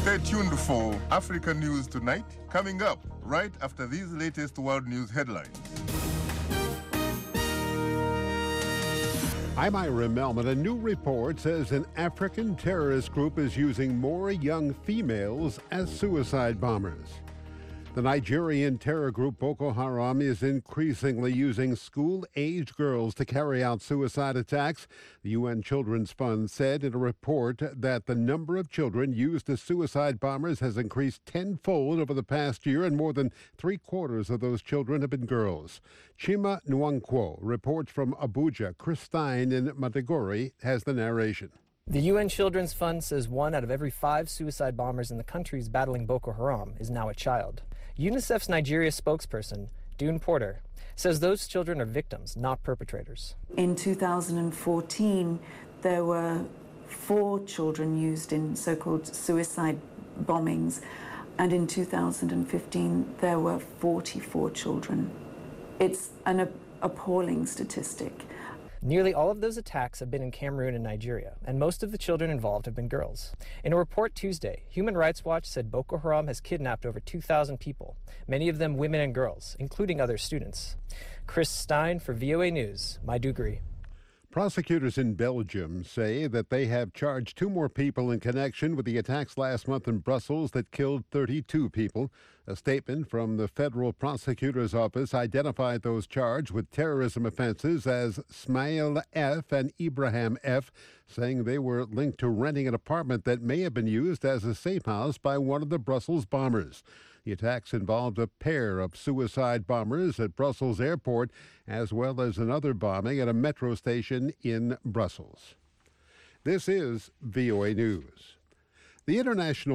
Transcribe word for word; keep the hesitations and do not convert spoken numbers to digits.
Stay tuned for Africa News Tonight, coming up right after these latest world news headlines. I'm Ira Melman. A new report says an African terrorist group is using more young females as suicide bombers. The Nigerian terror group Boko Haram is increasingly using school-age girls to carry out suicide attacks. The U N Children's Fund said in a report that the number of children used as suicide bombers has increased tenfold over the past year, and more than three-quarters of those children have been girls. Chima Nwankwo reports from Abuja. Chris Stein in Maiduguri has the narration. The U N Children's Fund says one out of every five suicide bombers in the countries battling Boko Haram is now a child. UNICEF's Nigeria spokesperson, Dune Porter, says those children are victims, not perpetrators. In two thousand fourteen, there were four children used in so-called suicide bombings, and in two thousand fifteen, there were forty-four children. It's an appalling statistic. Nearly all of those attacks have been in Cameroon and Nigeria, and most of the children involved have been girls. In a report Tuesday, Human Rights Watch said Boko Haram has kidnapped over two thousand people, many of them women and girls, including other students. Chris Stein for V O A News, Maiduguri. Prosecutors in Belgium say that they have charged two more people in connection with the attacks last month in Brussels that killed thirty-two people. A statement from the federal prosecutor's office identified those charged with terrorism offenses as Smail F. and Ibrahim F., saying they were linked to renting an apartment that may have been used as a safe house by one of the Brussels bombers. The attacks involved a pair of suicide bombers at Brussels airport, as well as another bombing at a metro station in Brussels. This is V O A News. The International